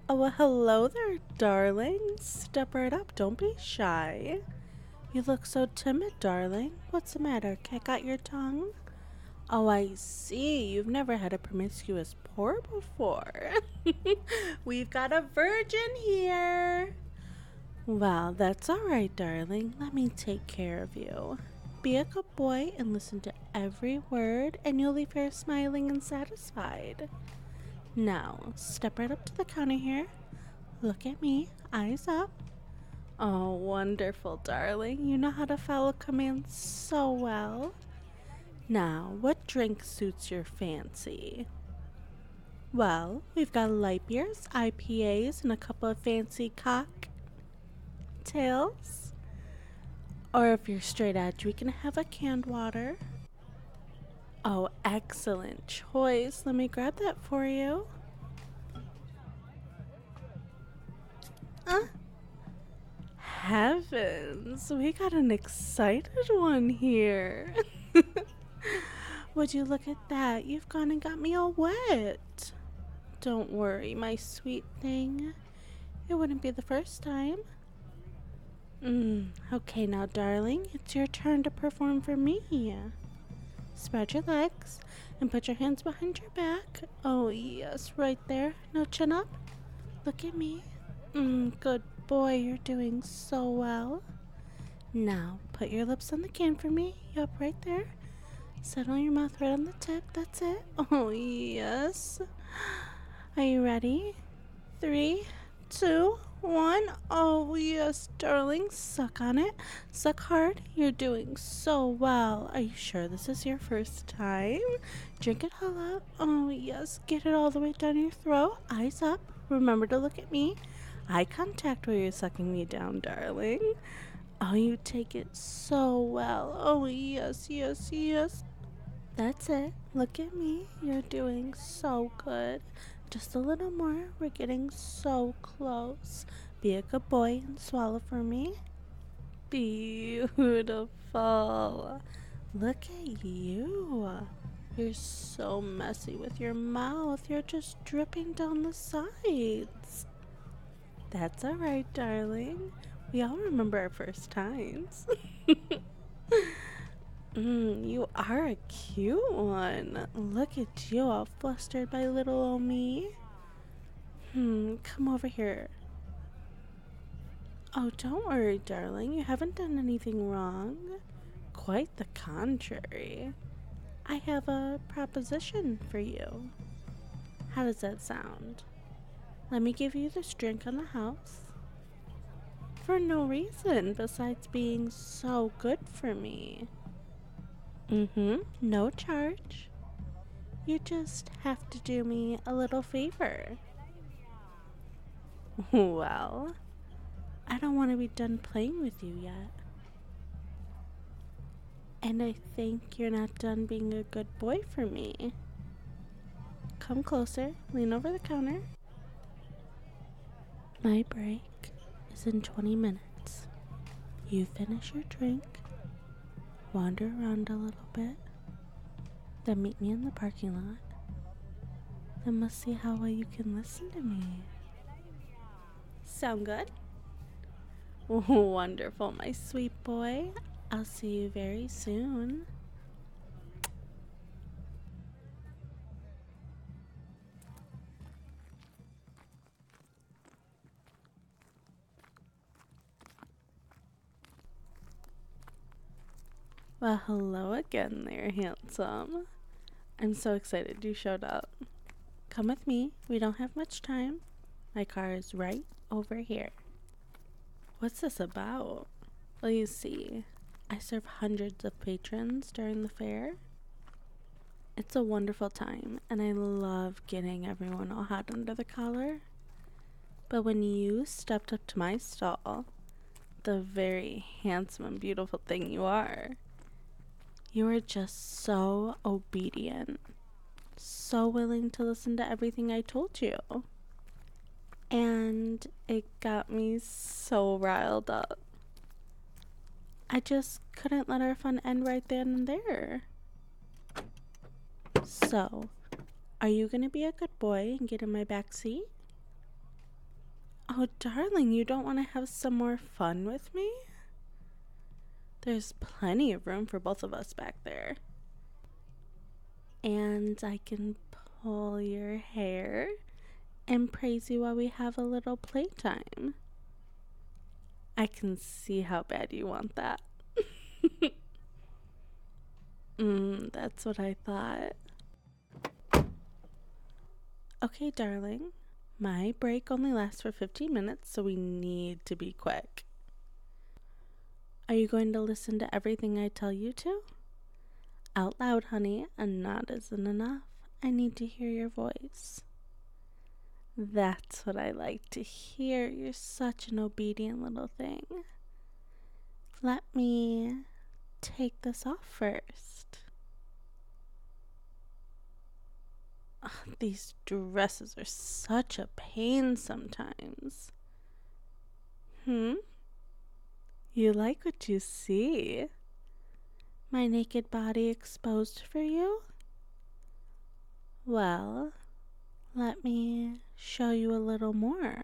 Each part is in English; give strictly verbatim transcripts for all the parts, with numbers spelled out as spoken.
Oh, well, hello there, darling. Step right up. Don't be shy. You look so timid, darling. What's the matter? Kick out your tongue? Oh, I see. You've never had a promiscuous pour before. We've got a virgin here. Well, that's all right, darling. Let me take care of you. Be a good boy and listen to every word, and you'll leave here smiling and satisfied. Now, step right up to the counter here. Look at me, eyes up. Oh, wonderful, darling. You know how to follow commands so well. Now, what drink suits your fancy? Well, we've got light beers, I P As, and a couple of fancy cocktails. Or if you're straight edge, we can have a canned water. Oh, excellent choice. Let me grab that for you. Uh, Heavens, we got an excited one here. Would you look at that? You've gone and got me all wet. Don't worry, my sweet thing. It wouldn't be the first time. Mm, okay, now, darling, it's your turn to perform for me. Spread your legs and put your hands behind your back. Oh, yes, right there. Now, chin up. Look at me. Mm, good boy, you're doing so well. Now, put your lips on the can for me. Yup, right there. Settle your mouth right on the tip. That's it. Oh, yes. Are you ready? Three, two, one. Oh, yes, darling. Suck on it. Suck hard. You're doing so well. Are you sure this is your first time? Drink it all up. Oh, yes. Get it all the way down your throat. Eyes up. Remember to look at me. Eye contact while you're sucking me down, darling. Oh, you take it so well. Oh, yes, yes, yes. That's it. Look at me. You're doing so good. Just a little more. We're getting so close. Be a good boy and swallow for me. Beautiful. Look at you. You're so messy with your mouth. You're just dripping down the sides. That's all right, darling. We all remember our first times. Mm, you are a cute one. Look at you, all flustered by little old me. Hmm, come over here. Oh, don't worry, darling. You haven't done anything wrong. Quite the contrary. I have a proposition for you. How does that sound? Let me give you this drink on the house. For no reason besides being so good for me. Mm-hmm, no charge. You just have to do me a little favor. Well, I don't want to be done playing with you yet. And I think you're not done being a good boy for me. Come closer, lean over the counter. My break is in twenty minutes. You finish your drink, wander around a little bit, then meet me in the parking lot. Then we'll see how well you can listen to me. Sound good? Wonderful, my sweet boy. I'll see you very soon. Well, hello again there, handsome. I'm so excited you showed up. Come with me. We don't have much time. My car is right over here. What's this about? Well, you see, I serve hundreds of patrons during the fair. It's a wonderful time, and I love getting everyone all hot under the collar. But when you stepped up to my stall, the very handsome and beautiful thing you are, you were just so obedient, so willing to listen to everything I told you. And it got me so riled up. I just couldn't let our fun end right then and there. So, are you gonna be a good boy and get in my back seat? Oh, darling, you don't want to have some more fun with me? There's plenty of room for both of us back there. And I can pull your hair and praise you while we have a little playtime. I can see how bad you want that. mm, that's what I thought. Okay, darling. My break only lasts for fifteen minutes, so we need to be quick. Are you going to listen to everything I tell you to? Out loud, honey. A nod isn't enough. I need to hear your voice. That's what I like to hear. You're such an obedient little thing. Let me take this off first. Ugh, these dresses are such a pain sometimes. Hmm? You like what you see? My naked body exposed for you? Well, let me show you a little more.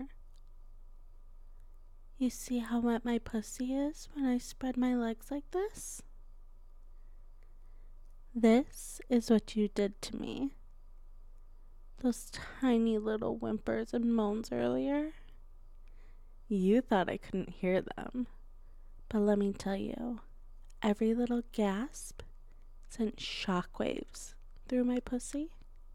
You see how wet my pussy is when I spread my legs like this? This is what you did to me. Those tiny little whimpers and moans earlier. You thought I couldn't hear them. But let me tell you, every little gasp sent shockwaves through my pussy.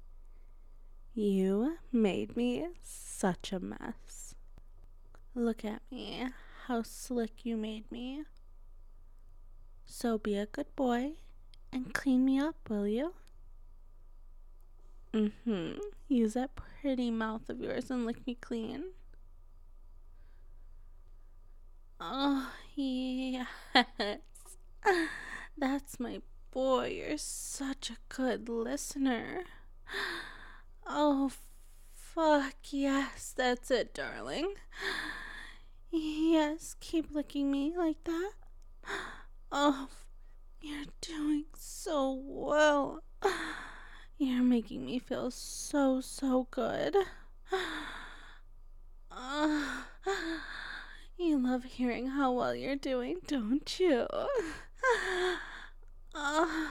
You made me such a mess. Look at me, how slick you made me. So be a good boy and clean me up, will you? Mm-hmm. Use that pretty mouth of yours and lick me clean. Oh, yes. That's my boy. You're such a good listener. Oh, fuck yes. That's it, darling. Yes, keep licking me like that. Oh, you're doing so well. You're making me feel so, so good. Uh, you love hearing how well you're doing, don't you? Uh,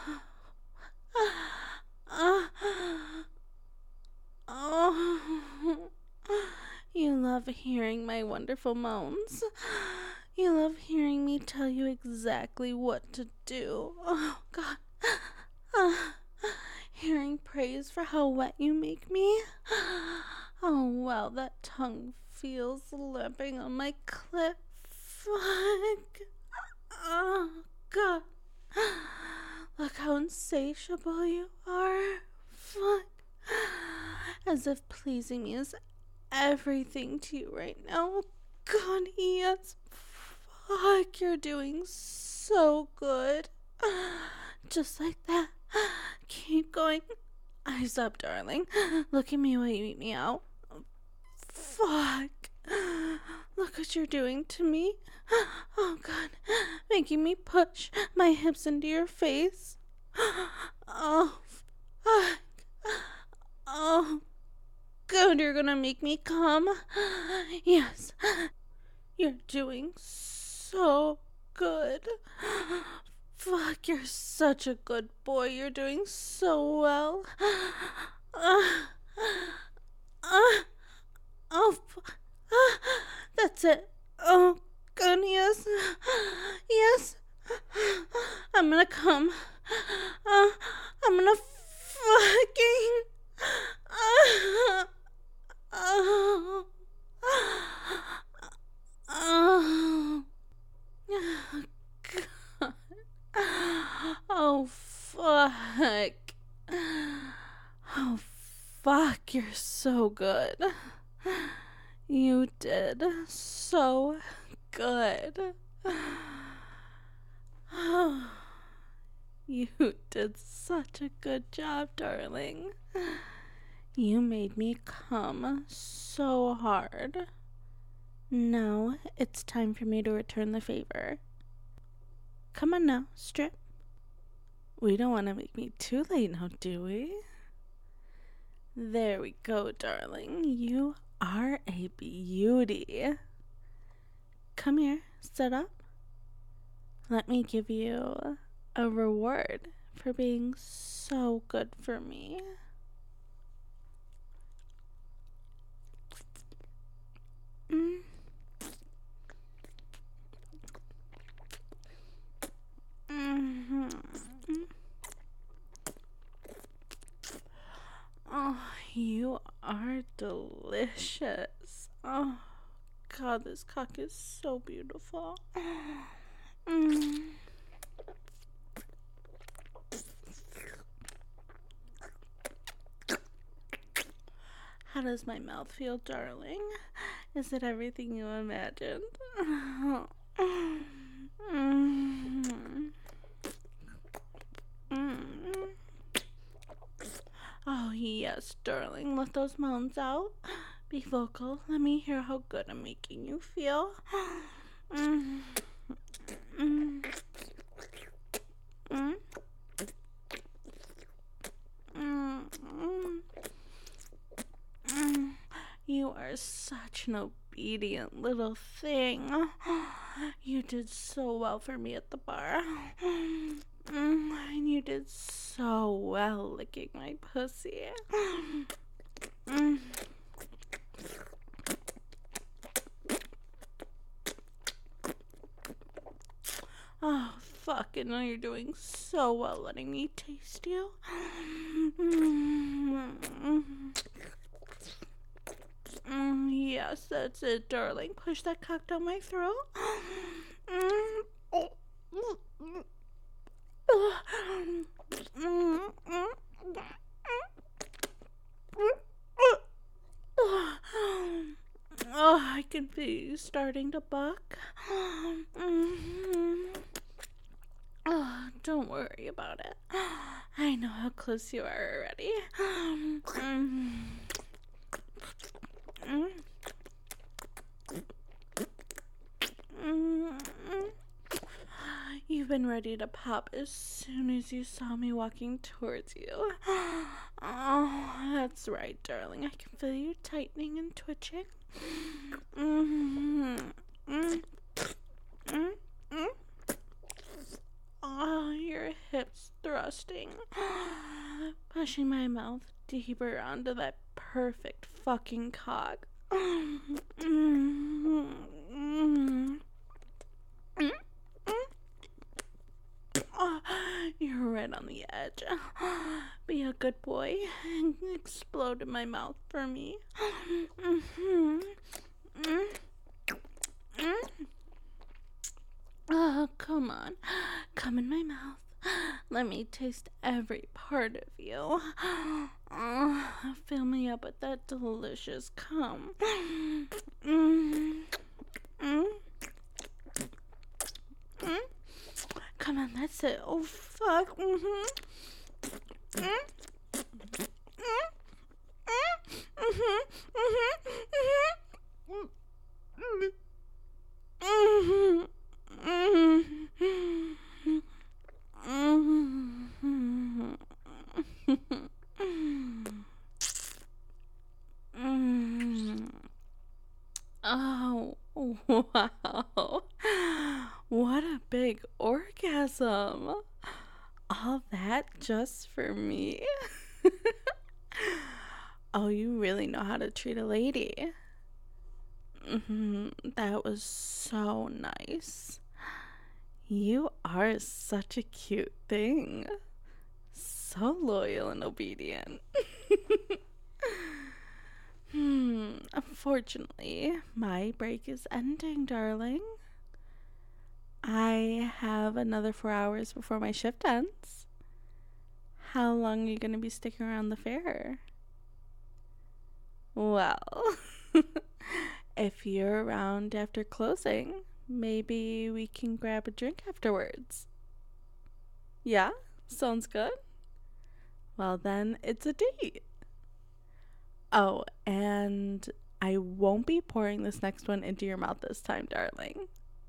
uh, oh, you love hearing my wonderful moans. You love hearing me tell you exactly what to do. Oh, God. Uh, hearing praise for how wet you make me. Oh, well, that tongue feels lapping on my clit. Fuck. Oh, God. Look how insatiable you are. Fuck. As if pleasing me is everything to you right now. God, yes. Fuck, you're doing so good. Just like that. Keep going. Eyes up, darling. Look at me while you eat me out. Fuck. Look what you're doing to me. Oh, God. Making me push my hips into your face. Oh, fuck. Oh, God, you're gonna make me come. Yes. You're doing so good. Fuck, you're such a good boy. You're doing so well. Uh, uh, oh, uh, that's it. Oh, God, yes. Yes. I'm gonna come. Uh, I'm gonna fucking. Uh, oh. Oh. God. Oh, fuck. Oh, fuck. You're so good. You did so good. You did such a good job, darling. You made me come so hard. Now it's time for me to return the favor. Come on now, strip. We don't want to make me too late now, do we? There we go, darling. You are a beauty. Come here, sit up. Let me give you a reward for being so good for me. Mm. Mm-hmm. Oh, you are delicious. Oh, God, this cock is so beautiful. Mm. How does my mouth feel, darling? Is it everything you imagined? Mm. Mm. Oh, yes, darling. Let those moans out. Be vocal. Let me hear how good I'm making you feel. Mm. Mm. Mm. Mm. Mm. You are such an obedient little thing. You did so well for me at the bar. Mm. And you did so well licking my pussy. Mm. Oh, fuck, I know you're doing so well letting me taste you. Mm. Mm, yes, that's it, darling. Push that cock down my throat. Mm. Oh. Mm. Oh, I can feel you starting to buck. Mm-hmm. Oh, don't worry about it. I know how close you are already. Mm-hmm. Mm-hmm. You've been ready to pop as soon as you saw me walking towards you. Oh, that's right, darling. I can feel you tightening and twitching. Mm-hmm. Mm-hmm. Mm-hmm. Oh, your hips thrusting. Pushing my mouth deeper onto that perfect fucking cock. Mm-hmm. Mm-hmm. Oh, you're right on the edge. Be a good boy and explode in my mouth for me. Mm-hmm. Mm-hmm. Oh, come on. Come in my mouth. Let me taste every part of you. Oh, fill me up with that delicious cum. Mm-hmm. Mm-hmm. Mm-hmm. Come on, that's it. Oh, fuck. Mm-hmm. Mm-hmm. Mm-hmm. Mm-hmm. Mm-hmm. Mm-hmm. Oh, wow. What a big orgasm. All that just for me? Oh, you really know how to treat a lady. Mm-hmm. That was so nice. You are such a cute thing. So loyal and obedient. Hmm. Unfortunately, my break is ending, darling. I have another four hours before my shift ends. How long are you going to be sticking around the fair? Well, if you're around after closing, maybe we can grab a drink afterwards. Yeah? Sounds good? Well, then it's a date. Oh, and I won't be pouring this next one into your mouth this time, darling.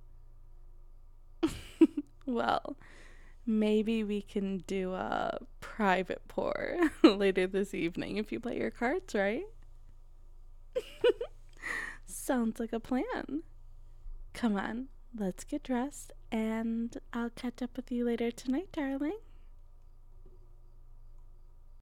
Well, maybe we can do a private pour later this evening if you play your cards right. Sounds like a plan. Come on, let's get dressed, and I'll catch up with you later tonight, darling.